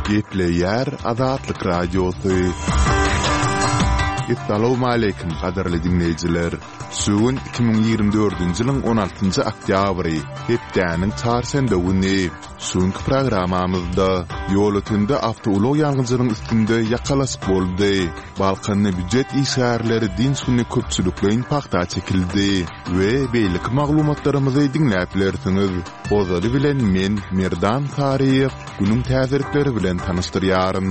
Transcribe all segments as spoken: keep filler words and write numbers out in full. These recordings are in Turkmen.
Gepleyer Azatlyk Radiosu. Assalamu alaykum qadarly dinleyijiler. Sugun iki ming ýigirme dördünji ýylyň on altynjy oktýabry, hepdäniň çarşamba güni. Suňky programmamyzda ýol ötünde awtolog ýalgyjynyň üstünde ýakalasyk boldy. Balkany büdjet işgärleri din sunny köpçüliklerin paxta çekildi we beýlik maglumatlarymyzy dinläp bilersiňiz. Ozary bilen men Merdan Tariýew günüň täzirikleri bilen tanystyryarym.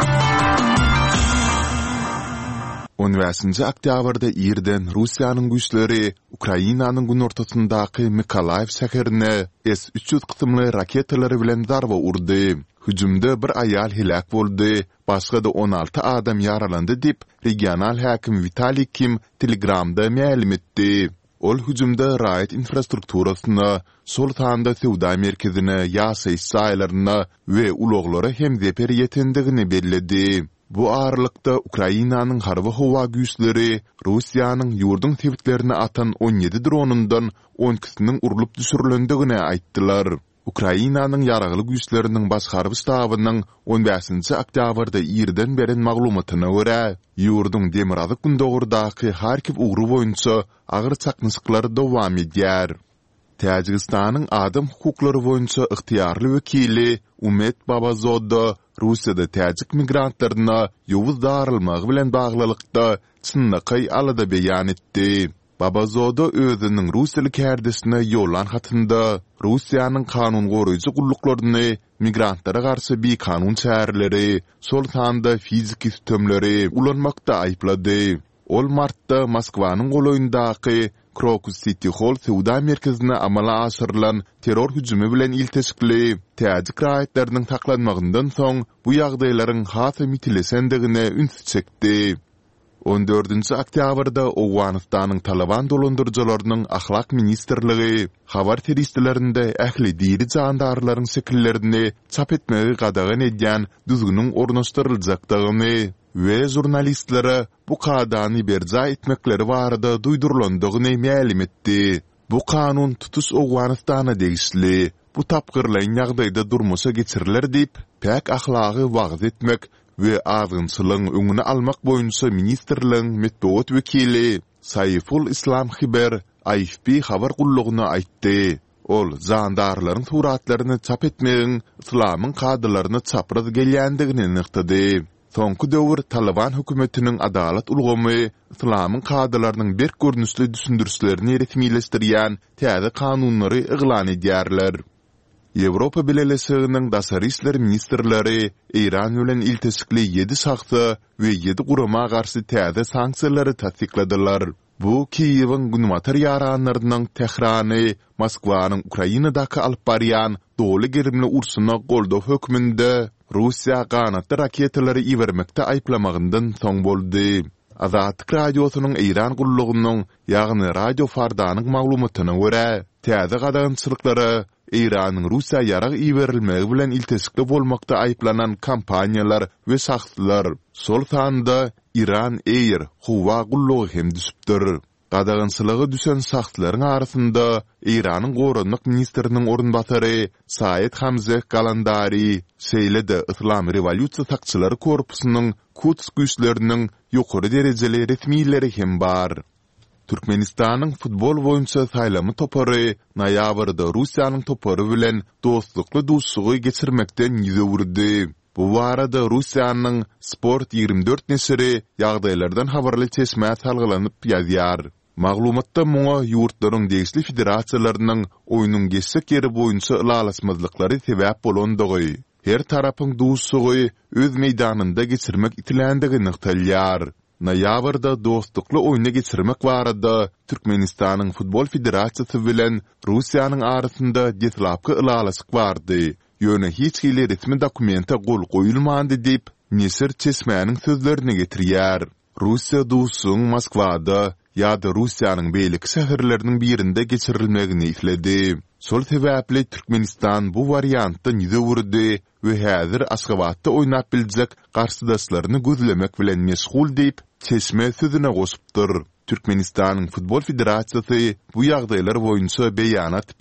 on beşinji oktýabrda ýerden Russiýanyň güýçleri Ukrainanyň gün ortasyndaky Mykolaýew şäherine S üç yüz kysymly raketalary bilen darba urdy. Hüjümde bir aýal helak boldy, başga da on alty adam ýaralandy diýip regional häkim Vitaliy Kim Telegramda ma'lum etdi. Ol hüjümde raýat infrastrukturasyna, sol tanda sewda merkezine, ýaşaýyş saýlaryna we ulaglara hem zeper ýetendigini bellädi. Bu ağırlıkta Ukrainanyň harby howa güýçleri Russiýanyň ýurdun tewitlerini atan on ýedi dronundan on ikisiniň urulup düşürilendigini aýtdylar. Ukrainanyň ýaragyly güýçleriniň baş harby ştabynyň on beşinji oktýabrda ýerden beren maglumatyna görä, ýurdun Demirazak gündogurdaky Harkiv ugru boýunça agyr çakmyşyklar dowam edýär. Täjikistanyň adam hukuklary boýunça ygtyýarly wekili Umet Babazoda Russiýada täjik migrantlaryna ýowuz darylmagy bilen baglylykda çynnaky alada beýan etdi. Babazoda özüniň russiýalyk härdesine ýolan hatynda Russiýanyň kanun goraýjy gulluklarını migrantlara garşy bir kanun çäreleri, sol tanda fiziki üstemleri ulanmakda aýplady. Ol martda Moskwanyň golaýyndaky Krokus City Hall sewda merkezine amala aşyrylan terror hüjümi bilen ilteşikli täjik raýatlarynyň taklanmagyndan soň bu ýagdaýlaryň hasy mitilesendigine üns çekdi. on dördünji oktýabrda Owganystanyň Taliban dolandyrjylarynyň ahlak ministrligi habar teristlerinde ähli diri jandarlaryň şekillerini çap etmegi gadagan edýän düzgünüň ornaşdyryljakdygyny we jurnalistlere bu kadany berja etmekleri barada duýdurulandygyny ma'lum etdi. Bu kanun tutuş Owganystana degişli, bu tapgyrlaýan ýagdaýda durmuşa geçiriler diýip pek ahlaky wagt etmek we agynçylygyň öňüne almak boýunça ministrligiň metbuat wekili Sayful Islam Hiber I F P habar gullugyna aýtdy. Ol jandarlaryň suratlaryny çap etmegiň islamyň kadrlaryny çapraz gelýändigini nyktady. Soňky döwür Taliban hökümetiniň adalat ulgamy islamyň kadrlarynyň bir görnüşli düşündürüşlerini resmileşdirýän täze kanunlary iglan edýärler. Ýewropa Birleşiginiň daşary işler ministrleri Iran bilen ilteşikli ýedi şahsy we ýedi gurama garşy täze sanksiýalary tasdikladylar. Bu Kiýewiň günmatar ýaranlarynyň Tehrany, Moskwanyň Ukrainadaky alyp barýan doly gerimli ursuny goldaw hökmünde Russiýa ganatly raketalary iwermekde aýplamagyndan soň boldy. Azatlyk radiosynyň Iran gullugynyň ýagny Radio Fardanyň maglumatyna görä, täze gadagançylyklary Iranyň Russiýa ýarag iwerilmegi bilen ilteşikli bolmakda aýplanan kampaniýalar we şahslar sol tanda Iran Air howa gullugy hem düşüpdir. Gadagançylygy düşen şahslaryň arasynda Iranyň goranlyk ministriniň orunbatary Said Hamzeh Galandari, Seýlede Islam Rewolýusiýa takçylary korpusynyň Quds güýçleriniň ýokary derejeli resmiýetleri hem bar. Türkmenistanyň futbol boýunça saýlamy topary noýabrda Russiýanyň topary bilen dostlukly duşsugy geçirmekden ýüze wurdy. Bu barada Russiýanyň Sport ýygrimi dört nesiri ýagdaýlardan habarly çeşme salgylanyp ýazýar. Maglumatda muňa ýurtlaryň degişli federasiýalarynyň oýunyň geçsek ýeri boýunça ýalasmazlyklary sebäp bolandygy, her tarapyň duşsugy öz meýdanynda geçirmek itiländigini nyktalýar. Noýabrda dostlukly oýuna geçirmek barada Türkmenistanyň futbol federasiýasy bilen Russiýanyň arasynda detlapky ýalasyk bardy. Ýöne hiç hili resmi dokumenta gol goýulmady diýip Nesir Çesmäniň sözlerini getirýär. Russiýa duşsuň Moskwada ýa-da Russiýanyň beýlik şäherleriniň birinde geçirilmegini isledi. Sol sebäpli Türkmenistan bu variantdan ýüze wurdy we häzir Aşgabatda oýnap biljek garşydaşlaryny gözlemek bilen meşgul diýip Çeşme sözüne goşupdyr. Türkmenistanyň futbol federasiýasy bu ýagdaýlar boýunça beýanat